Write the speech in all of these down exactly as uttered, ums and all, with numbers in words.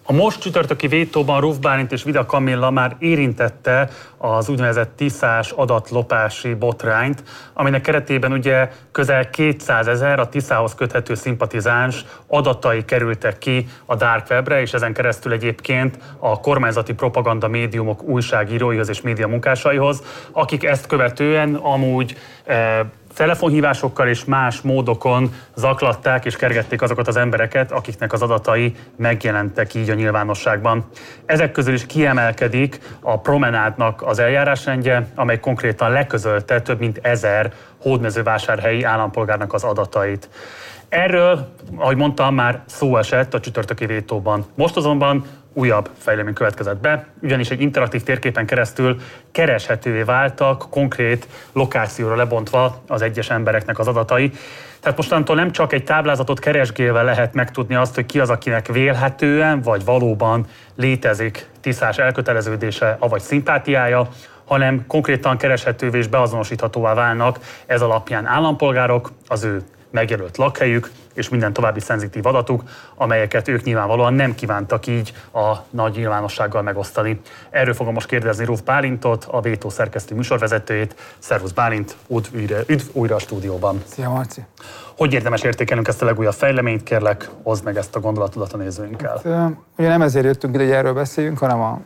A most csütörtöki vétóban Ruf Bálint és Vida Kamilla már érintette az úgynevezett tiszás adatlopási botrányt, aminek keretében ugye közel kétszázezer a Tiszához köthető szimpatizáns adatai kerültek ki a Dark Webre, és ezen keresztül egyébként a kormányzati propaganda médiumok újságíróihoz és média munkásaihoz, akik ezt követően amúgy eh, telefonhívásokkal és más módokon zaklatták és kergették azokat az embereket, akiknek az adatai megjelentek így a nyilvánosságban. Ezek közül is kiemelkedik a Promenádnak az eljárásrendje, amely konkrétan leközölte több mint ezer hódmezővásárhelyi állampolgárnak az adatait. Erről, ahogy mondtam, már szó esett a csütörtöki vétóban. Most azonban újabb fejlemény következett be, ugyanis egy interaktív térképen keresztül kereshetővé váltak, konkrét lokációra lebontva az egyes embereknek az adatai. Tehát mostantól nem csak egy táblázatot keresgélve lehet megtudni azt, hogy ki az, akinek vélhetően vagy valóban létezik tiszás elköteleződése, avagy szimpátiája, hanem konkrétan kereshetővé és beazonosíthatóvá válnak ez alapján állampolgárok, az ő megjelölt lakhelyük és minden további szenzitív adatuk, amelyeket ők nyilvánvalóan nem kívántak így a nagy nyilvánossággal megosztani. Erről fogom most kérdezni Ruf Bálintot, a Vétó szerkesztő műsorvezetőjét. Szervusz Bálint, üdv, üdv újra a stúdióban. Szia Marci! Hogy érdemes értékelnünk ezt a legújabb fejleményt? Kérlek, hozd meg ezt a gondolatodat a nézőinkkel. Hát, ugye nem ezért jöttünk ide, hogy erről beszéljünk, hanem a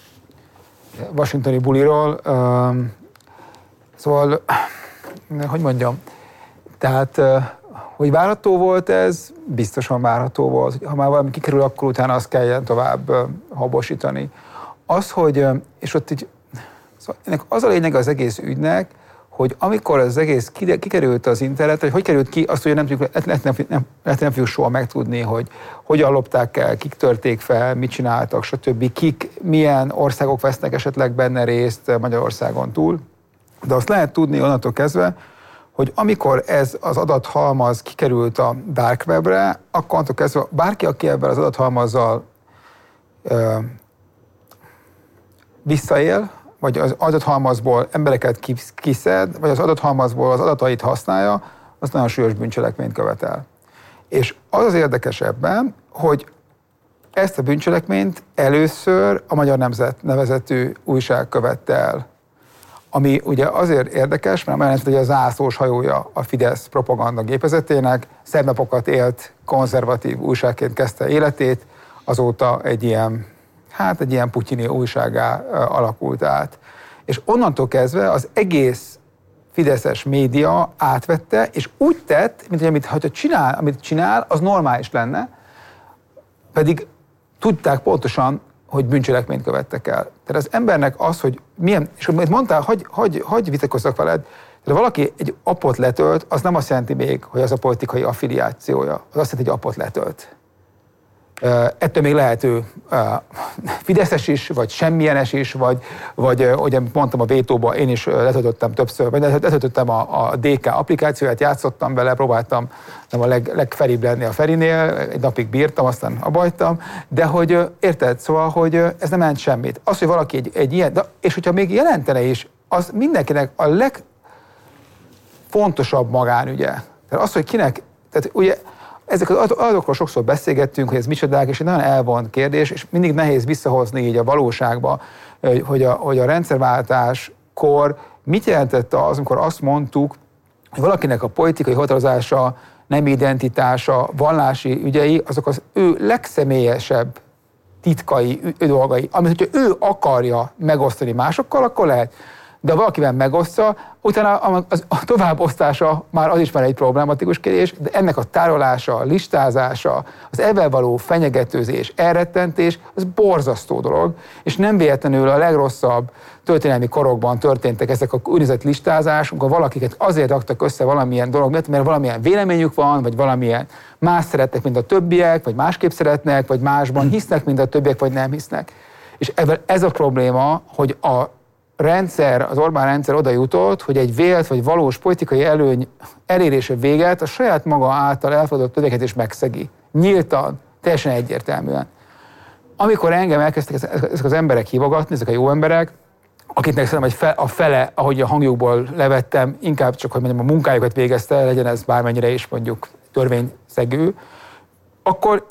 washingtoni buliról. Szóval, hogy mondjam, tehát hogy várható volt ez, biztosan várható volt. Ha már valami kikerül, akkor utána azt kelljen tovább habosítani. Az, hogy, és ott így, szóval ennek az a lényeg az egész ügynek, hogy amikor az egész kikerült az internetre, hogy hogy került ki, azt ugye nem tudjuk, lehet, nem, nem, lehet, nem fogjuk soha megtudni, hogy hogyan lopták el, kik törték fel, mit csináltak, stb. Kik, milyen országok vesznek esetleg benne részt Magyarországon túl. De azt lehet tudni onnantól kezdve, hogy amikor ez az adathalmaz kikerült a Dark Webre, akkor onnantól kezdve bárki, aki ebben az adathalmazzal ö, visszaél, vagy az adathalmazból embereket kiszed, vagy az adathalmazból az adatait használja, az nagyon súlyos bűncselekményt követel. És az az érdekes ebben, hogy ezt a bűncselekményt először a Magyar Nemzet nevezetű újság követte el. Ami ugye azért érdekes, mert jelent, hogy a zászlós hajója a Fidesz propaganda gépezetének, szebb napokat élt, konzervatív újságként kezdte életét, azóta egy ilyen, hát egy ilyen putyini újsággá alakult át. És onnantól kezdve az egész fideszes média átvette, és úgy tett, mint hogy amit, ha csinál, amit csinál, az normális lenne, pedig tudták pontosan, hogy bűncselekményt követtek el. Tehát az embernek az, hogy milyen, és amit mondtál, hogy, hogy, hogy vitatkozzak veled, tehát valaki egy appot letölt, az nem azt jelenti még, hogy az a politikai affiliációja, az azt jelenti, hogy appot letölt. Uh, ettől még lehet ő uh, fideszes is, vagy semmilyenes is, vagy, vagy uh, ugye mondtam a vétóban, én is uh, letöltöttem többször, vagy letöltöttem a, a dé ká applikációját, játszottam vele, próbáltam nem a leg, legferibb lenni a Ferinél, egy napig bírtam, aztán abbahagytam, de hogy uh, érted, szóval, hogy uh, ez nem jelent semmit. Az, hogy valaki egy, egy ilyen, de, és hogyha még jelentene is, az mindenkinek a legfontosabb magánügye. Tehát az, hogy kinek, tehát ugye ezek az adatokról sokszor beszélgettünk, hogy ez micsodák, és egy nagyon elvont kérdés, és mindig nehéz visszahozni így a valóságba, hogy a, hogy a rendszerváltáskor mit jelentette az, amikor azt mondtuk, hogy valakinek a politikai határozása, nem identitása, vallási ügyei, azok az ő legszemélyesebb titkai, ő dolgai, amit hogyha ő akarja megosztani másokkal, akkor lehet. De ha valakivel megosztja, utána a, a, a továbbosztása már az is már egy problematikus kérdés, de ennek a tárolása, a listázása, az ebben való fenyegetőzés, elrettentés, az borzasztó dolog, és nem véletlenül a legrosszabb történelmi korokban történtek ezek a úgynevezett listázás, amikor valakiket azért raktak össze valamilyen dolog miatt, mert valamilyen véleményük van, vagy valamilyen más szeretnek, mint a többiek, vagy másképp szeretnek, vagy másban hisznek, mint a többiek, vagy nem hisznek. És ebben ez a probléma, hogy a rendszer, az Orbán rendszer oda jutott, hogy egy vélt vagy valós politikai előny elérése véget a saját maga által elfogadott többeket is megszegi. Nyíltan, teljesen egyértelműen. Amikor engem elkezdtek ezek az emberek hívogatni, ezek a jó emberek, akiknek szerintem a fele, ahogy a hangjukból levettem, inkább csak, hogy mondjam, a munkájukat végezte, legyen ez bármennyire is mondjuk törvényszegő, akkor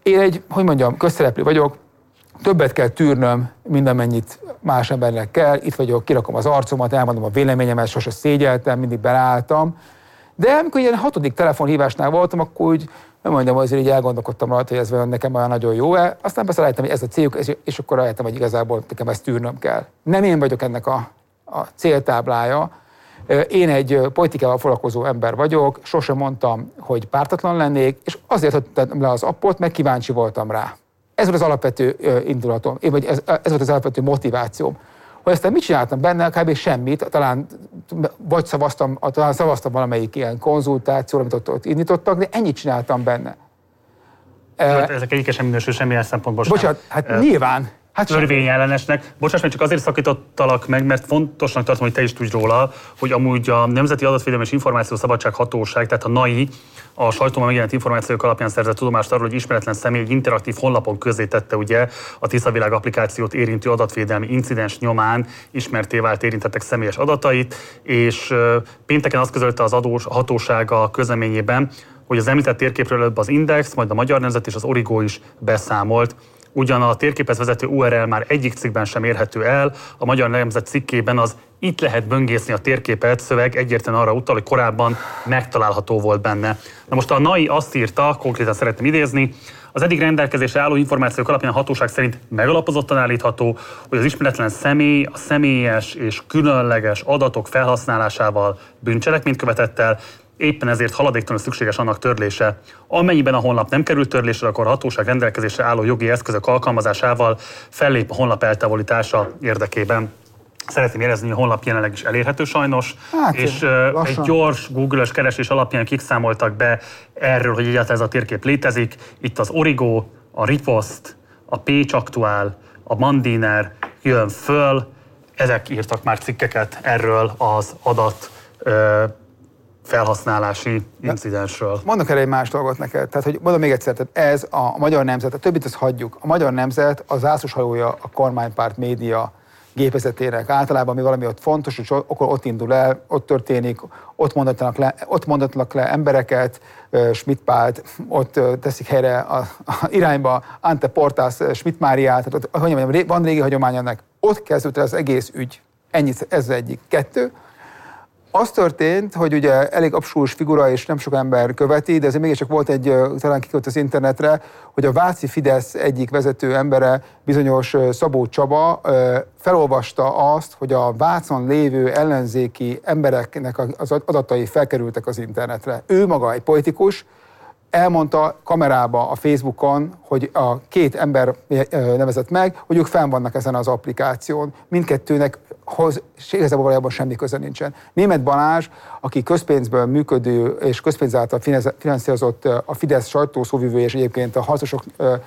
én egy, hogy mondjam, közszereplő vagyok, többet kell tűrnöm, mint amennyit más embernek kell. Itt vagyok, kirakom az arcomat, elmondom a véleményemet, sose szégyeltem, mindig belálltam. De amikor ilyen hatodik telefonhívásnál voltam, akkor úgy, nem mondjam, azért így elgondolkodtam rajta, hogy ez nekem olyan nagyon jó-e. Aztán persze rájöttem, hogy ez a céljuk, és akkor rájöttem, hogy igazából nekem ezt tűrnöm kell. Nem én vagyok ennek a, a céltáblája. Én egy politikával foglalkozó ember vagyok, sosem mondtam, hogy pártatlan lennék, és azért adtam le az appot, mert kíváncsi voltam rá. Ez volt az alapvető indulatom, vagy ez, ez volt az alapvető motivációm. Hogy aztán mit csináltam benne, kb. Semmit, talán vagy szavaztam, talán szavaztam valamelyik ilyen konzultációra, amit ott, ott indítottak, de ennyit csináltam benne. Hát ezek egyik sem minősül semmilyen szempontból sem. Bocsánat, hát e, nyilván. Hát törvényellenesnek. Bocsáss meg, csak azért szakítottalak meg, mert fontosnak tartom, hogy te is tudj róla, hogy amúgy a Nemzeti Adatvédelmi és Információszabadság Hatóság, tehát a N A I, a sajtóban megjelent információk alapján szerzett tudomást arról, hogy ismeretlen személy egy interaktív honlapon közzétette ugye a Tiszavilág applikációt érintő adatvédelmi incidens nyomán ismertté vált érintettek személyes adatait, és pénteken azt közölte az adós hatóság a közleményében, hogy az említett térképről előbb az Index, majd a Magyar Nemzet és az Origo is beszámolt. Ugyan a térképhez vezető u er el már egyik cikkben sem érhető el, a Magyar Nemzet cikkében az itt lehet böngészni a térképet szöveg egyértelműen arra utal, hogy korábban megtalálható volt benne. Na most a N A I azt írta, konkrétan szeretném idézni, az eddig rendelkezésre álló információk alapján a hatóság szerint megalapozottan állítható, hogy az ismeretlen személy a személyes és különleges adatok felhasználásával bűncselekményt követett el, éppen ezért haladéktalanul szükséges annak törlése. Amennyiben a honlap nem került törlésre, akkor a hatóság rendelkezésre álló jogi eszközök alkalmazásával fellép a honlap eltávolítása érdekében. Szeretném jelezni, hogy a honlap jelenleg is elérhető sajnos, hát, és lassan. Egy gyors Google-ös keresés alapján kik számoltak be erről, hogy egyáltalán ez a térkép létezik. Itt az Origo, a Ripost, a Pécs Aktuál, a Mandiner jön föl, ezek írtak már cikkeket erről az adat felhasználási incidensről. Mondok erre egy más dolgot neked. Tehát, hogy mondom még egyszer, tehát ez a Magyar Nemzet, a többit azt hagyjuk. A Magyar Nemzet az zászlóshajója a kormánypárt média gépezetének. Általában, ami valami ott fontos, és akkor ott indul el, ott történik, ott mondatnak le, ott mondatnak le embereket, Schmidt Pált, ott teszik helyre a, a irányba Ante Portas, Schmidt Máriát, tehát ott, hogy mondjam, van régi hagyomány ennek. Ott kezdődött az egész ügy. Ennyit, ez az egyik. Kettő. Az történt, hogy ugye elég absúlyos figura, és nem sok ember követi, de azért mégiscsak volt egy, talán kikölt az internetre, hogy a váci Fidesz egyik vezető embere, bizonyos Szabó Csaba felolvasta azt, hogy a Vácon lévő ellenzéki embereknek az adatai felkerültek az internetre. Ő maga egy politikus, elmondta kamerába a Facebookon, hogy a két ember nevezett meg, hogy ők fenn vannak ezen az applikáción. Mindkettőnek hoz, igazából valójában semmi köze nincsen. Németh Balázs, aki közpénzből működő és közpénz által finanszírozott a Fidesz sajtószóvivője, és egyébként a harcosok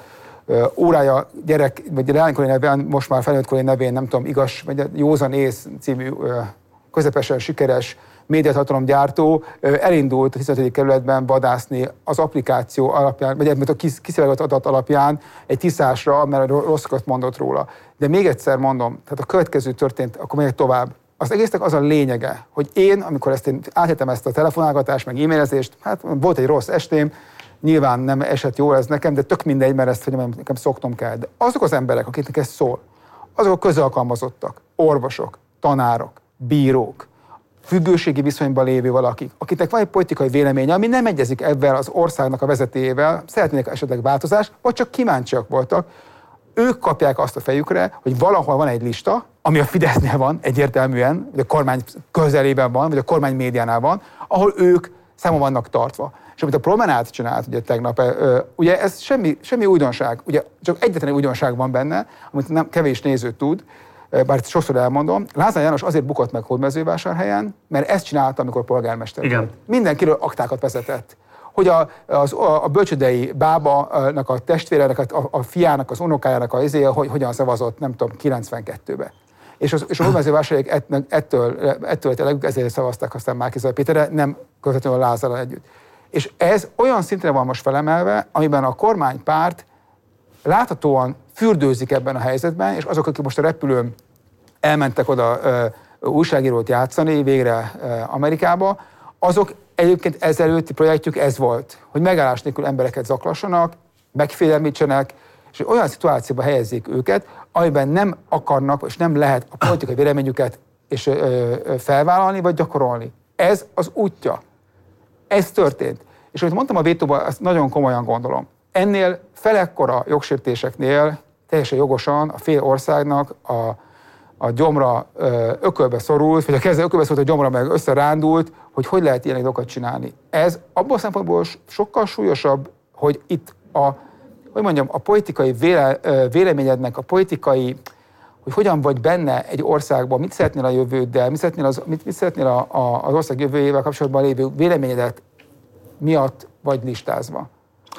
órája gyerek, vagy leánykori nevén, most már felnőttkori nevén, nem tudom, igaz, vagy Józan Ész című közepesen sikeres médiatartalomgyártó elindult a tizenötödik kerületben vadászni az applikáció alapján, vagy a kiszivárgott adat alapján egy tiszásra, mert rosszakat mondott róla. De még egyszer mondom, tehát a következő történt, akkor megyek tovább. Az egésznek az a lényege, hogy én, amikor ezt én áthettem ezt a telefonálgatást, meg e-mailezést, hát volt egy rossz estém, nyilván nem esett jól ez nekem, de tök mindegy, mert ezt, hogy nekem szoknom kell. De azok az emberek, akiknek ez szól, azok a közalkalmazottak, orvosok, tanárok, bírók, függőségi viszonyban lévő valakik, akiknek van egy politikai véleménye, ami nem egyezik ebben az országnak a vezetéjével, szeretnének esetleg változást, vagy csak kíváncsiak voltak, ők kapják azt a fejükre, hogy valahol van egy lista, ami a Fidesznél van egyértelműen, vagy a kormány közelében van, vagy a kormány médiánál van, ahol ők számon vannak tartva. És amit a Promenade csinált ugye tegnap, ugye ez semmi, semmi újdonság, ugye csak egyetlen újdonság van benne, amit nem kevés néző tud, bár sokszor elmondom, Lázár János azért bukott meg Hódmezővásárhelyen, mert ezt csinálta, amikor polgármester Igen. volt. Mindenkiről aktákat vezetett. Hogy a, az, a bölcsödei bábanak a testvérenek, a, a fiának, az unokájának a izéje, hogy hogyan szavazott, nem tudom, kilencvenkettőbe. És, az, és a Hódmezővásárhelyek ettől, ettől, ettől ezért szavazták aztán Márki-Zay Péterre, nem közvetlenül a Lázárral együtt. És ez olyan szintre van most felemelve, amiben a kormánypárt láthatóan fürdőzik ebben a helyzetben, és azok, akik most a repülőn elmentek oda uh, újságírót játszani végre uh, Amerikába, azok egyébként ezelőtti projektjük ez volt, hogy megállás nélkül embereket zaklassanak, megfélemlítsenek, és olyan szituációba helyezzék őket, amiben nem akarnak, és nem lehet a politikai véleményüket és, ö, ö, felvállalni, vagy gyakorolni. Ez az útja. Ez történt. És amit mondtam a vétóban, azt nagyon komolyan gondolom. Ennél felekkora jogsértéseknél teljesen jogosan a fél országnak a, a gyomra ö, ökölbe szorult, vagy a keze ökölbe szorult, a gyomra meg összerándult, hogy hogy lehet ilyen dolgokat csinálni. Ez abban a szempontból sokkal súlyosabb, hogy itt a, hogy mondjam, a politikai véle, véleményednek, a politikai, hogy hogyan vagy benne egy országban, mit szeretnél a jövőddel, mit szeretnél az, mit, mit szeretnél a, a, az ország jövőjével kapcsolatban lévő véleményedet miatt vagy listázva.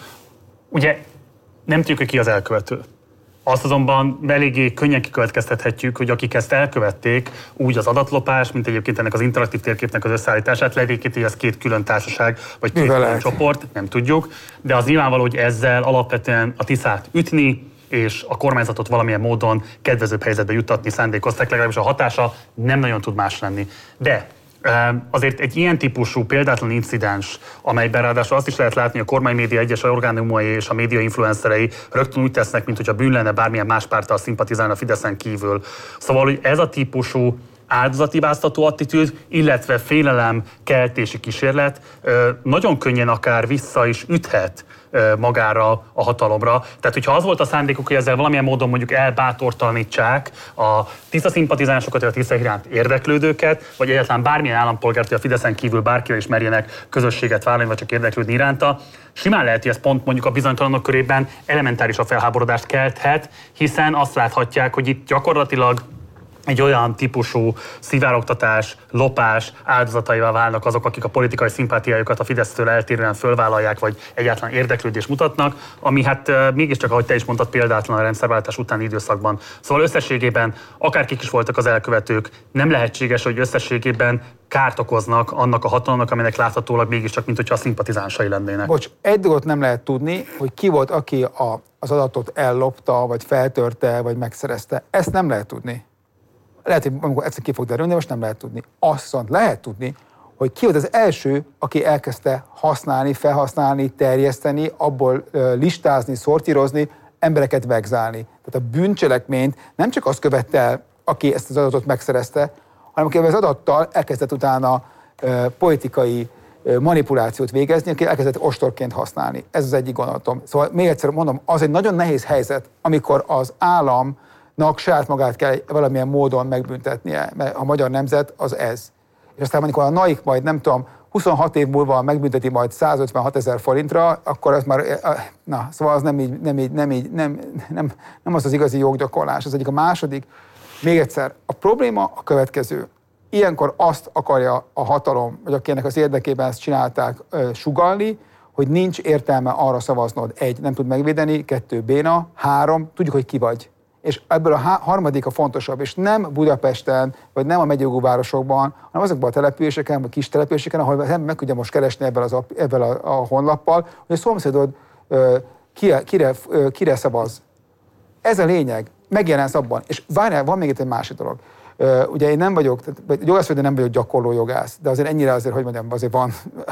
Ugye nem tudjuk, hogy ki az elkövető. Azt azonban eléggé könnyen kikövetkeztethetjük, hogy akik ezt elkövették, úgy az adatlopás, mint egyébként ennek az interaktív térképnek az összeállítását, levékéti, ez két külön társaság, vagy két külön csoport, nem tudjuk, de az nyilvánvaló, hogy ezzel alapvetően a tiszát ütni, és a kormányzatot valamilyen módon kedvezőbb helyzetbe juttatni szándékozták, legalábbis a hatása nem nagyon tud más lenni. De azért egy ilyen típusú példátlan incidens, amelyben ráadásul azt is lehet látni, hogy a kormánymédia egyes orgánumai és a média influencerei rögtön úgy tesznek, mintha bűn lenne bármilyen más párttal szimpatizálna a Fideszen kívül. Szóval, hogy ez a típusú áldozathibáztató attitűd, illetve félelem keltési kísérlet nagyon könnyen akár vissza is üthet magára a hatalomra. Tehát, hogyha az volt a szándékuk, hogy ezzel valamilyen módon mondjuk elbátortalanítsák a Tisza szimpatizánsokat, vagy a Tisza iránt érdeklődőket, vagy egyáltalán bármilyen állampolgárt, hogy a Fideszen kívül bárkivel is merjenek közösséget vállalni, vagy csak érdeklődni iránta, simán lehet, hogy ez pont mondjuk a bizonytalanok körében elementáris a felháborodást kelthet, hiszen azt láthatják, hogy itt gyakorlatilag egy olyan típusú szivárogtatás, lopás áldozataival válnak azok, akik a politikai szimpátiájukat a Fidesztől eltérően fölvállalják, vagy egyáltalán érdeklődést mutatnak, ami hát mégiscsak, ahogy te is mondtad, példátlan a rendszerváltás utáni időszakban. Szóval összességében, akárkik is voltak az elkövetők, nem lehetséges, hogy összességében kárt okoznak annak a hatalomnak, aminek láthatólag mégiscsak, mint hogyha a szimpatizánsai lennének. Bocs, egy dolgot nem lehet tudni, hogy ki volt, aki a, az adatot ellopta, vagy feltörte, vagy megszerezte. Ezt nem lehet tudni. Lehet, hogy amikor egyszer ki fog derülni, de most nem lehet tudni. Azt viszont lehet tudni, hogy ki volt az első, aki elkezdte használni, felhasználni, terjeszteni, abból listázni, szortírozni, embereket vegzálni. Tehát a bűncselekményt nem csak azt követte el, aki ezt az adatot megszerezte, hanem aki az adattal elkezdett utána politikai manipulációt végezni, aki elkezdett ostorként használni. Ez az egyik gondolatom. Szóval még egyszer mondom, az egy nagyon nehéz helyzet, amikor az állam saját magát kell valamilyen módon megbüntetnie, mert a magyar nemzet az ez. És aztán amikor a naik majd, nem tudom, huszonhat év múlva megbünteti majd százötvenhat ezer forintra, akkor ez már, na, szóval az nem így, nem így, nem így, nem, nem, nem az az igazi joggyakorlás. Az egyik. A második, még egyszer, a probléma a következő. Ilyenkor azt akarja a hatalom, vagy akinek az érdekében ezt csinálták, sugallni, hogy nincs értelme arra szavaznod. Egy, nem tud megvédeni, kettő, béna, három, tudjuk, hogy ki vagy. És ebből a harmadik a fontosabb, és nem Budapesten, vagy nem a megyjogú városokban, hanem azokban a településeken, vagy kis településeken, ahol az ember meg tudja most keresni ebben, az, ebben a, a honlappal, hogy a szomszédod kire, kire, kire szavaz. Ez a lényeg, megjelensz abban. És várjál, van még itt egy másik dolog. Ugye én nem vagyok, jogász vagy, de nem vagyok gyakorló jogász, de azért ennyire azért, hogy mondjam, azért van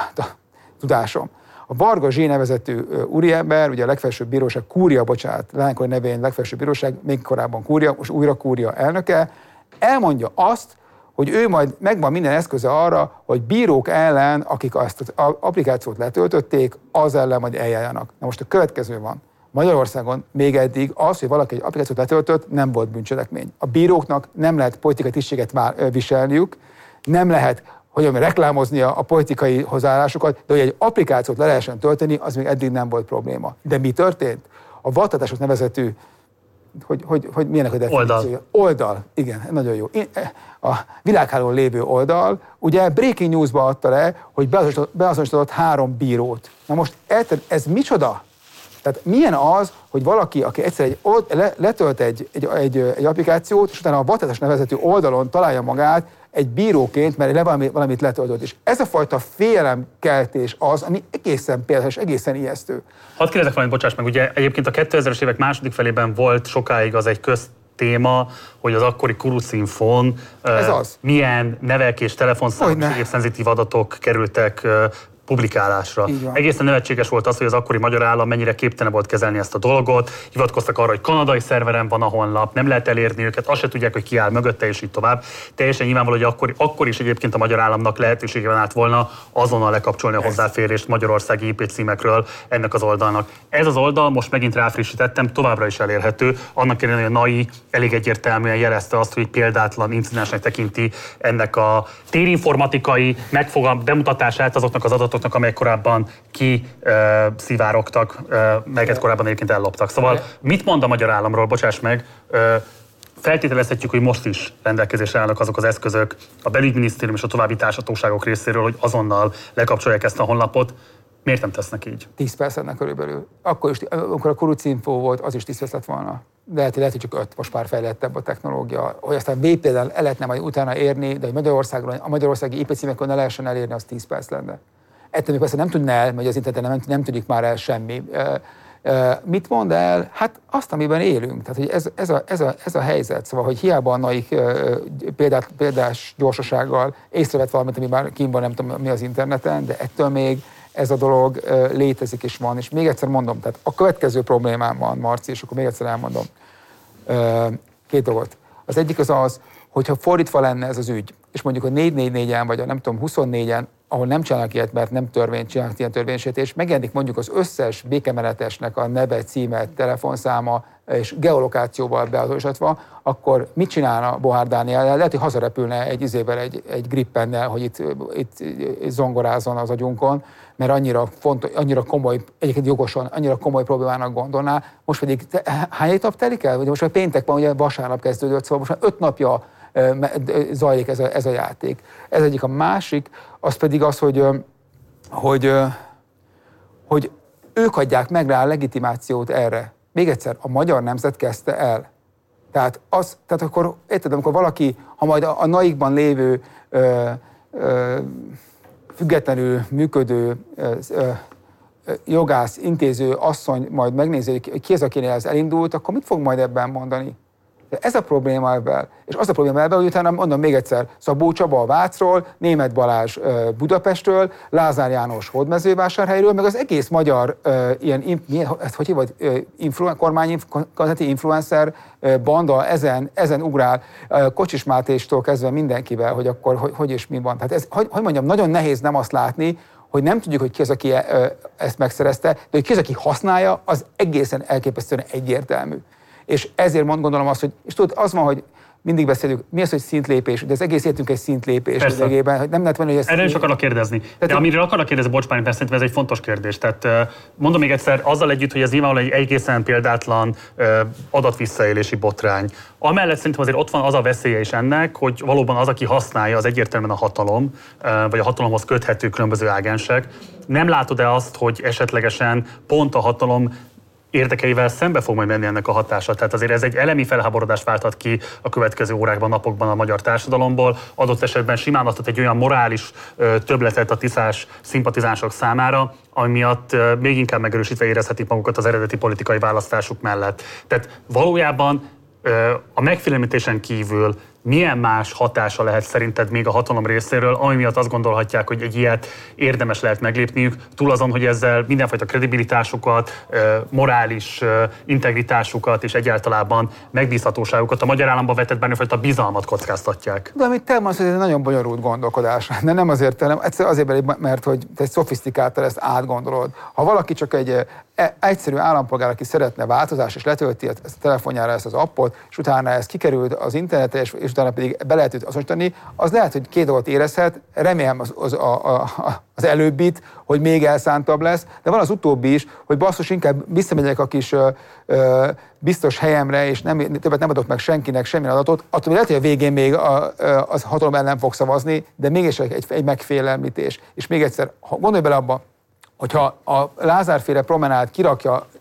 tudásom. A Varga Zsé nevezetű úriember, ugye a legfelsőbb bíróság, kúria, bocsánat, lánykori nevén legfelsőbb bíróság, még korábban kúria, most újra kúria elnöke, elmondja azt, hogy ő majd megvan minden eszköze arra, hogy bírók ellen, akik ezt az applikációt letöltötték, az ellen majd eljárjanak. Na most a következő van. Magyarországon még eddig az, hogy valaki egy applikációt letöltött, nem volt bűncselekmény. A bíróknak nem lehet politikai tisztséget viselniük, nem lehet hogy reklámozni a politikai hozzáállásokat, de hogy egy applikációt le lehessen tölteni, az még eddig nem volt probléma. De mi történt? A vattatások nevezetű, hogy, hogy, hogy milyenek a definíciója? Oldal. Oldal, igen, nagyon jó. A világhálón lévő oldal, ugye Breaking News-ba adta le, hogy beazonosított három bírót. Na most ez micsoda? Tehát milyen az, hogy valaki, aki egyszer egy, le, letölt egy, egy, egy, egy applikációt, és utána a vattatás nevezetű oldalon találja magát egy bíróként, mert le valami, valamit letöltött. És ez a fajta félelemkeltés az, ami egészen például, egészen ijesztő. Hadd kérdezek valamit, bocsáss meg, ugye egyébként a kétezres évek második felében volt sokáig az egy köztéma, hogy az akkori Kurucinfon uh, milyen nevelkés, telefonszámok és szenzitív adatok kerültek uh, publikálásra. Egészen nevetséges volt az, hogy az akkori magyar állam mennyire képtelen volt kezelni ezt a dolgot. Hivatkoztak arra, hogy kanadai szerveren van a honlap, nem lehet elérni őket, azt se tudják, hogy ki áll mögötte, és így tovább. Teljesen nyilvánvaló, hogy akkor, akkor is egyébként a magyar államnak lehetősége van át volna azonnal lekapcsolni a hozzáférést magyarországi I P címekről ennek az oldalnak. Ez az oldal, most megint ráfrissítettem, továbbra is elérhető. Annak ellenére, hogy a en á i elég egyértelműen jelezte azt, hogy példátlan incidensnek tekinti ennek a térinformatikai megfogal bemutatását azoknak az adatoknak, amelyek korábban kiszivárogtak, melyeket korábban egyébként elloptak. Szóval mit mond a magyar államról, bocsáss meg, feltételezhetjük, hogy most is rendelkezésre állnak azok az eszközök a belügyminisztérium és a további társhatóságok részéről, hogy azonnal lekapcsolják ezt a honlapot. Miért nem tesznek így? tíz perc ennek körülbelül. Akkor is, amikor a kurucinfo volt, az is tíz perc lett volna. De lehet, lehet, hogy csak öt, most már fejlettebb a technológia. Hogy aztán vé pé en el lehetne majd utána érni, de hogy Magyarországon, a magyarországi I P címekon ne lehessen elérni, az tíz perc lenne. Ettől még persze nem tudná el, mert az interneten nem, nem tudik már el semmi. Mit mond el? Hát azt, amiben élünk. Tehát, hogy ez, ez, a, ez, a, ez a helyzet. Szóval, hogy hiába a naik példát, példás gyorsasággal észrevett valamit, ami már kint van, nem tudom mi az interneten, de ettől még ez a dolog létezik és van. És még egyszer mondom, tehát a következő problémám van, Marci, és akkor még egyszer elmondom. Két dolgot. Az egyik az az, hogyha fordítva lenne ez az ügy, és mondjuk a négy négy négyen, vagy a nem tudom, huszonnégyen, ahol nem csinálnak ilyet, mert nem törvényt csinálnak ilyen törvénysértés, megjelenik mondjuk az összes békemenetesnek a neve, címe, telefonszáma és geolokációval beazonosítva, akkor mit csinálna Bohár Dániel? Lehet, hogy hazarepülne egy izével, egy, egy grippennel, hogy itt, itt, itt zongorázzon az agyunkon, mert annyira fontos, annyira komoly, egyébként jogosan, annyira komoly problémának gondolná. Most pedig te, hány nap telik el? Vagy most már péntek van, ugye vasárnap kezdődött, szóval most már öt napja zajlik ez a, ez a játék. Ez egyik. A másik, az pedig az, hogy, hogy, hogy ők adják meg rá a legitimációt erre. Még egyszer, a magyar nemzet kezdte el. Tehát, az, tehát akkor, érted, amikor valaki, ha majd a, a naikban lévő ö, ö, függetlenül működő ö, ö, jogász, intéző asszony majd megnézi, hogy ki az, akinél ez elindult, akkor mit fog majd ebben mondani? De ez a probléma ebben, és az a probléma ebben, hogy utána mondom még egyszer, Szabó Csaba a Vácról, Németh Balázs Budapestről, Lázár János Hódmezővásárhelyről, meg az egész magyar uh, ilyen, milyen, ezt hogy hívod, uh, influ, kormány influencer uh, banda ezen, ezen ugrál, uh, Kocsis Mátéstól kezdve mindenkivel, hogy akkor hogy, hogy és mi van. Tehát ez, hogy, hogy mondjam, nagyon nehéz nem azt látni, hogy nem tudjuk, hogy ki az, aki uh, ezt megszerezte, de hogy ki az, aki használja, az egészen elképesztően egyértelmű. És ezért mond, gondolom azt, hogy, és tudod, az van, hogy mindig beszélünk, mi az, hogy szintlépés, de az egész életünk egy szintlépés lényegében, hogy nem lehet venni, hogy ez... Erre is akarok kérdezni. De Tehát, amiről akarok kérdezni, bocs, Párin, persze szerintem ez egy fontos kérdés. Tehát mondom még egyszer, azzal együtt, hogy ez nyilvánvalóan egy egészen példátlan adatvisszaélési botrány. Amellett szerintem azért ott van az a veszélye is ennek, hogy valóban az, aki használja, az egyértelműen a hatalom, vagy a hatalomhoz köthető különböző ágensek. Nem látod-e azt, hogy esetlegesen pont a hatalom érdekeivel szembe fog majd menni ennek a hatása. Tehát azért ez egy elemi felháborodást válthat ki a következő órákban, napokban a magyar társadalomból. Adott esetben simán adhat egy olyan morális ö, többletet a tiszás szimpatizánsok számára, ami miatt ö, még inkább megerősítve érezhetik magukat az eredeti politikai választásuk mellett. Tehát valójában ö, a megfélemlítésen kívül milyen más hatása lehet szerinted még a hatalom részéről, ami miatt azt gondolhatják, hogy egy ilyet érdemes lehet meglépniük, túl azon, hogy ezzel mindenfajta kredibilitásukat, morális integritásukat és egyáltalán megbízhatóságukat, a magyar államba vetett bármifajta bizalmat kockáztatják. De amit te mondsz, hogy ez egy nagyon bonyolult gondolkodás. De nem azért, nem, azért, mert hogy te szofisztikáltan ezt átgondolod. Ha valaki csak egy egyszerű állampolgár, aki szeretne változás, és letölti a telefonjára ezt az appot, és utána ez kikerült az internetre, és, és utána pedig be lehet őt azonosítani, az lehet, hogy két dolgot érezhet, remélem az, az, a, a, az előbbit, hogy még elszántabb lesz, de van az utóbbi is, hogy basszus, inkább visszamegyek a kis ö, ö, biztos helyemre, és nem, többet nem adok meg senkinek semmilyen adatot, attól lehet, hogy a végén még a, az hatalom ellen fog szavazni, de mégis egy, egy megfélemlítés. És még egyszer, ha gondolj bele abba, hogyha a Lázár-féle promenád kirakja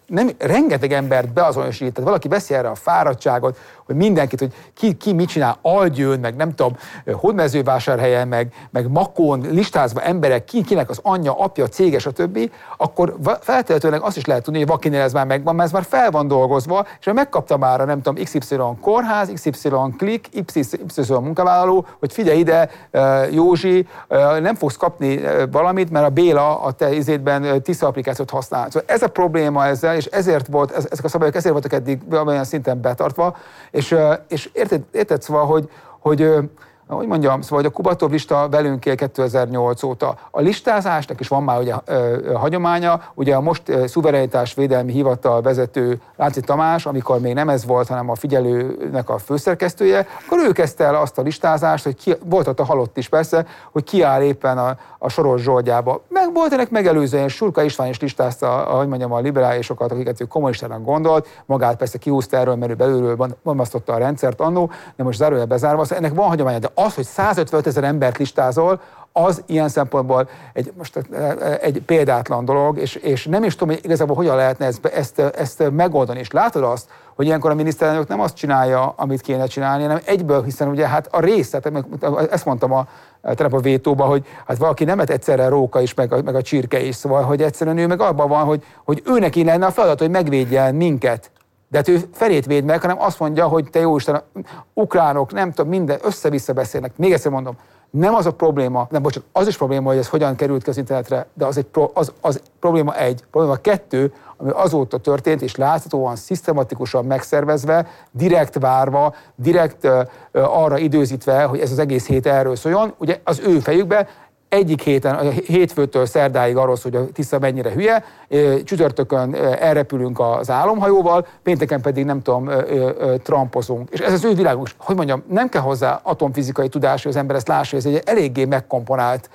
nem, rengeteg embert beazonosít, tehát valaki veszi erre a fáradtságot, hogy mindenkit, hogy ki, ki mit csinál, Algyőn, meg nem tudom, Hódmezővásárhelyen, meg, meg Makón listázva emberek, ki, kinek az anyja, apja, cége, stb., akkor feltétlenül azt is lehet tudni, hogy vakinél ez már megvan, mert ez már fel van dolgozva, és megkapta már a nem tudom, iksz ipszilon kórház, iksz ipszilon klik, iksz ipszilon munkavállaló, hogy figyelj ide, Józsi, nem fogsz kapni valamit, mert a Béla a te izétben Tisza applikációt használ. Szóval ez a probléma ezzel, és ezért volt, ezek a szabályok ezért voltak eddig olyan szinten betartva, és, és érted, érted szóval, hogy, hogy hogy mondjam, szóval, hogy a Kubatov lista velünk él kétezer-nyolc óta. A listázásnak is van már ugye ö, hagyománya, ugye a most ö, szuverenitásvédelmi hivatal vezető Lánci Tamás, amikor még nem ez volt, hanem a figyelőnek a főszerkesztője, akkor ő kezdte el azt a listázást, hogy ki, volt ott a halott is persze, hogy ki áll éppen a, a Soros Zsoldjába. Meg volt ennek megelőzően, Surka István is listázta, ahogy mondjam, a liberálisokat, akiket ő kommunistának gondolt, magát persze kihúzta erről, mert ő belülről bombasztotta a rendszert annó, de most zárójel bezárva, szóval ennek van hagyománya, de az, hogy százötvenöt ezer embert listázol, az ilyen szempontból egy, most egy példátlan dolog, és, és nem is tudom, hogy igazából hogyan lehetne ezt, ezt, ezt megoldani. És látod azt, hogy ilyenkor a miniszterelnök nem azt csinálja, amit kéne csinálni, hanem egyből, hiszen ugye hát a részlet, ezt mondtam a, tegnap a vétóban, hogy hát valaki nem egyszerre róka is, meg a, meg a csirke is, szóval, hogy egyszerűen ő meg abban van, hogy, hogy ő neki lenne a feladat, hogy megvédjen minket. De hát ő felét véd meg, hanem azt mondja, hogy te jóisten, ukránok, nem tudom, minden, össze-vissza beszélnek. Még egyszer mondom, nem az a probléma, nem, bocsánat, az is probléma, hogy ez hogyan került ki az internetre, de az, egy pro, az, az probléma egy. Probléma kettő, ami azóta történt, és láthatóan szisztematikusan megszervezve, direkt várva, direkt uh, arra időzítve, hogy ez az egész hét erről szóljon. Ugye az ő fejükbe egyik héten, a hétfőtől szerdáig arról szól, hogy a Tisza mennyire hülye, csütörtökön elrepülünk az álomhajóval, pénteken pedig nem tudom, trampozunk. És ez az ő világunk. Hogy mondjam, nem kell hozzá atomfizikai tudás, hogy az ember ezt lássa, ez egy eléggé megkomponált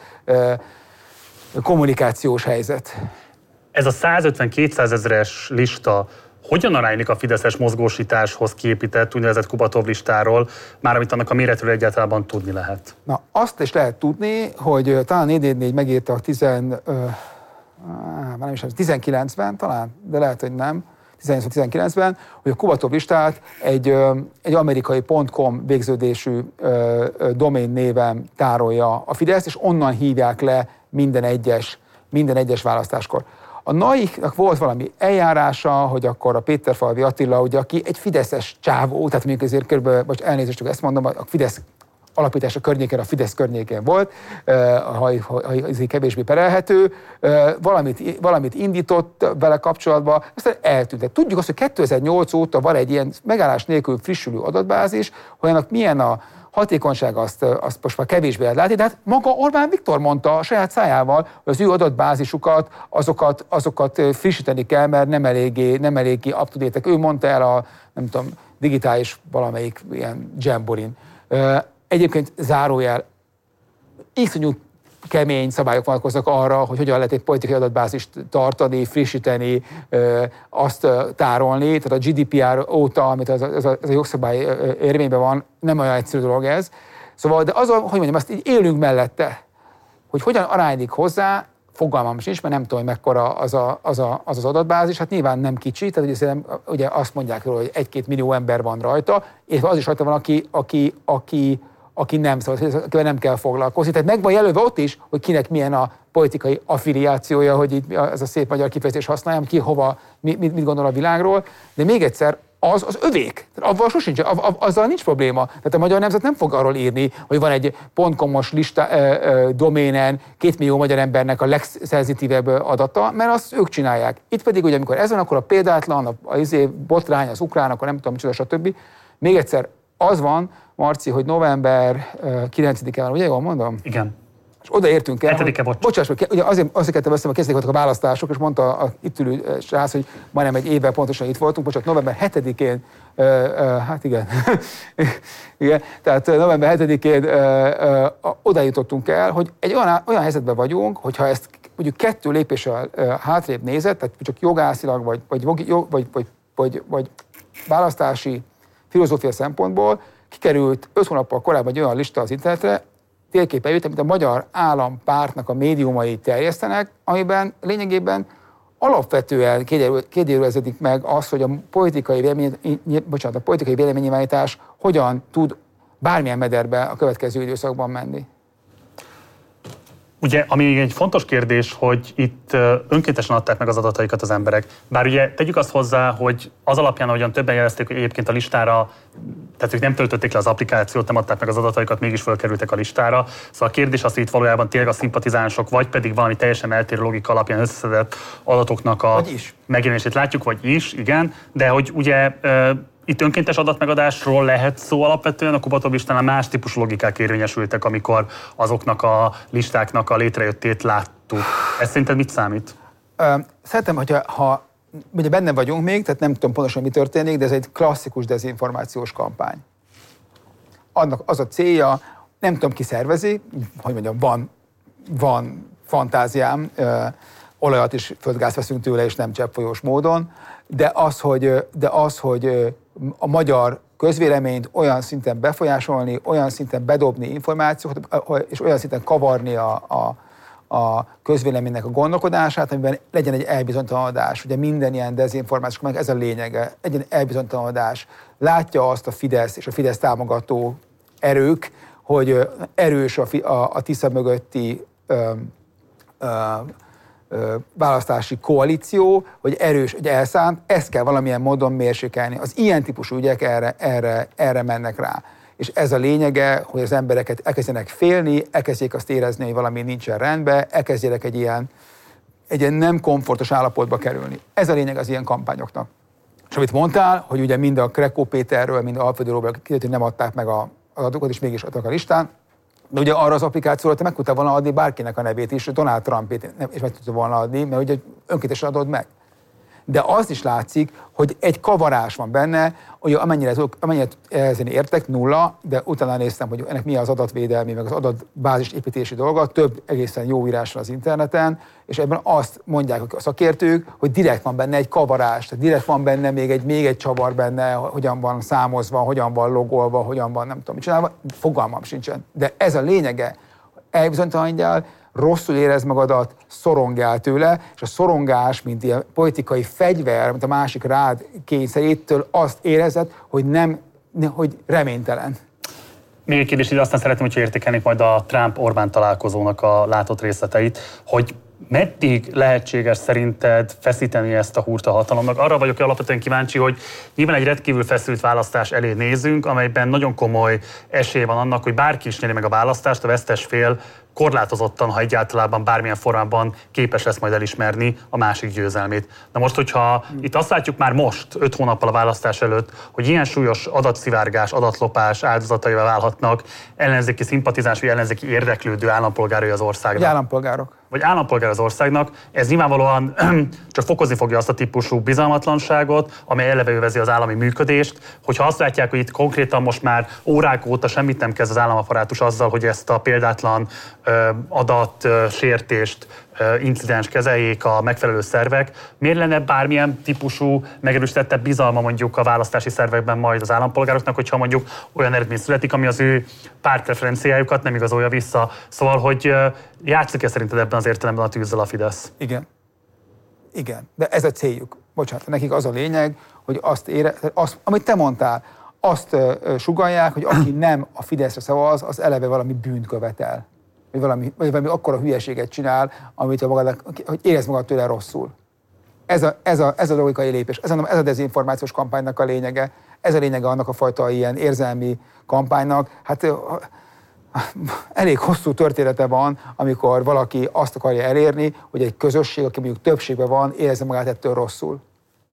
kommunikációs helyzet. Ez a százötven-kétszázezeres lista hogyan aránylik a fideszes mozgósításhoz kiépített úgynevezett Kubatov listáról, már amit annak a méretről egyáltalán tudni lehet? Na, azt is lehet tudni, hogy talán négy négy négy megírta a tizen, uh, nem is, tizenkilencben talán, de lehet, hogy nem, tizenkilencben, hogy a Kubatov listát egy, egy amerikai .com végződésű uh, domén néven tárolja a Fidesz, és onnan hívják le minden egyes, minden egyes választáskor. A naiknak volt valami eljárása, hogy akkor a Péterfalvi Attila, ugye, aki egy fideszes csávó, tehát mondjuk ezért körülbelül, most elnézést, csak ezt mondom, a Fidesz alapítása környékén, a Fidesz környékén volt, ha, ha, ha kevésbé perelhető, valamit, valamit indított vele kapcsolatban, aztán eltűnt. Tudjuk azt, hogy kétezer-nyolc óta van egy ilyen megállás nélkül frissülő adatbázis, hogy annak milyen a hatékonyság, azt, azt most már kevésbé lehet látni, de hát maga Orbán Viktor mondta a saját szájával, hogy az ő adatbázisukat, azokat, azokat frissíteni kell, mert nem eléggé, nem eléggé up-to-date-ek. Ő mondta el a, nem tudom, digitális valamelyik ilyen jamborin. Egyébként zárójel, iszonyú kemény szabályok vonatkoznak arra, hogy hogyan lehet egy politikai adatbázist tartani, frissíteni, azt tárolni. Tehát a gé dé pé er óta, amit ez a, ez a, ez a jogszabály érvényben van, nem olyan egyszerű dolog ez. Szóval, de az, hogy mondjam, azt így élünk mellette, hogy hogyan aránylik hozzá, fogalmam sincs, mert nem tudom, hogy mekkora az a, az, a, az, az adatbázis, hát nyilván nem kicsi, tehát ugye, ugye azt mondják róla, hogy egy-két millió ember van rajta, és az is rajta van, aki, aki, aki aki nem szóval, akivel nem kell foglalkozni. Tehát meg van jelölve ott is, hogy kinek milyen a politikai affiliációja, hogy itt ez a szép magyar kifejezés használjam, ki hova, mit, mit gondol a világról. De még egyszer, az az övék. Avval sosincs, av, azzal nincs probléma. Tehát a magyar nemzet nem fog arról írni, hogy van egy .com-os lista ö, ö, doménen két millió magyar embernek a legszenzitívebb adata, mert azt ők csinálják. Itt pedig, ugye, amikor ez van, akkor a példátlan, a, a, a botrány, az ukrán, akkor nem tudom, micsoda, stb. Még egyszer, az van, Marci, hogy november kilencedike van, ugye jól mondom? Igen. És odaértünk el, hetedike, hogy, bocsáss, ugye azért, azért kettem veszem, hogy kezdték voltak a választások, és mondta a itt ülő srác, hogy majdnem egy évvel pontosan itt voltunk, bocsánat, november hetedikén, uh, uh, hát igen, igen, tehát november hetedikén uh, uh, oda jutottunk el, hogy egy olyan, olyan helyzetben vagyunk, hogyha ezt mondjuk kettő lépéssel uh, hátrébb nézett, tehát csak jogászilag, vagy, vagy, vagy, vagy, vagy, vagy, vagy választási filozófia szempontból, kikerült öt hónappal korábban egy olyan lista az internetre, térképen jött, amit a Magyar Állampártnak a médiumai terjesztenek, amiben lényegében alapvetően kérdőjeleződik meg az, hogy a politikai, vélemény, bocsánat, a politikai véleménynyilvánítás hogyan tud bármilyen mederbe a következő időszakban menni. Ugye, ami egy fontos kérdés, hogy itt önkéntesen adták meg az adataikat az emberek. Bár ugye tegyük azt hozzá, hogy az alapján, ahogyan többen jelezték, hogy egyébként a listára, tehát ők nem töltötték le az applikációt, nem adták meg az adataikat, mégis felkerültek a listára. Szóval a kérdés az, hogy itt valójában tényleg a szimpatizánsok, vagy pedig valami teljesen eltérő logika alapján összeszedett adatoknak a megjelenését látjuk, vagy is, igen, de hogy ugye itt önkéntes adatmegadásról lehet szó alapvetően, a Kubatov listánál más típusú logikák érvényesültek, amikor azoknak a listáknak a létrejöttét láttuk. Ez szerinted mit számít? Szerintem, hogyha ha, ugye benne vagyunk még, tehát nem tudom pontosan, mi történik, de ez egy klasszikus dezinformációs kampány. Annak az a célja, nem tudom, ki szervezi, hogy mondjam, van, van fantáziám, olajat és földgázt veszünk tőle, és nem cseppfolyós módon, de az, hogy, de az, hogy a magyar közvéleményt olyan szinten befolyásolni, olyan szinten bedobni információt, és olyan szinten kavarni a, a, a közvéleménynek a gondolkodását, amiben legyen egy elbizonytalanodás. Ugye minden ilyen dezinformáció, meg ez a lényege, egy elbizonytalanodás. Látja azt a Fidesz és a Fidesz támogató erők, hogy erős a, a, a Tisza mögötti ö, ö, választási koalíció, hogy erős, hogy elszánt, ezt kell valamilyen módon mérsékelni. Az ilyen típusú ügyek erre, erre, erre mennek rá. És ez a lényege, hogy az embereket elkezdjenek félni, elkezdjék azt érezni, hogy valami nincsen rendben, elkezdjenek egy ilyen, egy ilyen nem komfortos állapotba kerülni. Ez a lényeg az ilyen kampányoknak. És amit mondtál, hogy ugye mind a Krekó Péterről, mind a Alföldőről kiderült, hogy nem adták meg a adatokat, és mégis adtak a listán. De ugye arra az applikációra te meg tudtál volna adni bárkinek a nevét is, Donald Trumpét és meg tudtál volna adni, mert ugye önkéntesen adod meg. De az is látszik, hogy egy kavarás van benne, hogy amennyire, amennyire ezen értek, nulla, de utána néztem, hogy ennek mi az adatvédelmi, meg az adatbázis építési dolga, több egészen jó írás van az interneten, és ebben azt mondják a szakértők, hogy direkt van benne egy kavarás, tehát direkt van benne még egy, még egy csavar benne, hogyan van számozva, hogyan van logolva, hogyan van nem tudom mit csinálva, fogalmam sincsen. De ez a lényege, elbizonytalanodjál, rosszul érez magadat, szorongál tőle, és a szorongás, mint ilyen politikai fegyver, mint a másik rád kényszerétől azt érezed, hogy nem, hogy reménytelen. Még egy kérdés, ide aztán szeretném, hogyha értékelnék majd a Trump-Orbán találkozónak a látott részleteit, hogy meddig lehetséges szerinted feszíteni ezt a húrt a hatalomnak? Arra vagyok alapvetően kíváncsi, hogy nyilván egy rendkívül feszült választás elé nézünk, amelyben nagyon komoly esély van annak, hogy bárki is nyeri meg a választást, a vesztes fél korlátozottan, ha egyáltalán bármilyen formában képes lesz majd elismerni a másik győzelmét. Na most, hogyha hmm. itt azt látjuk már most, öt hónappal a választás előtt, hogy ilyen súlyos adatszivárgás, adatlopás áldozataival válhatnak ellenzéki szimpatizáns vagy ellenzéki érdeklődő állampolgárai az országnak. Vagy állampolgárok. Vagy állampolgár az országnak, ez nyilvánvalóan csak fokozni fogja azt a típusú bizalmatlanságot, amely eleve az állami működést, hogyha azt látják, hogy itt konkrétan most már órák óta semmit nem kezd az államaparátus azzal, hogy ezt a példátlan adatsértést, incidens kezeljék a megfelelő szervek. Miért lenne bármilyen típusú megerősítettebb bizalma mondjuk a választási szervekben majd az állampolgároknak, hogyha mondjuk olyan eredmény születik, ami az ő pártpreferenciájukat nem igazolja vissza. Szóval, hogy játszik-e szerinted ebben az értelemben a tűzzel a Fidesz? Igen. Igen, de ez a céljuk. Bocsánat, nekik az a lényeg, hogy azt ére, azt, amit te mondtál, azt uh, sugallják, hogy aki nem a Fideszre szavaz, az eleve valami bűnt követel. Vagy valami, vagy valami akkora hülyeséget csinál, amit a magadnak, hogy érez magad tőle rosszul. Ez a, ez a, ez a logikai lépés, ez a, ez a dezinformációs kampánynak a lényege, ez a lényege annak a fajta ilyen érzelmi kampánynak. Hát elég hosszú története van, amikor valaki azt akarja elérni, hogy egy közösség, aki mondjuk többségben van, érezze magát ettől rosszul.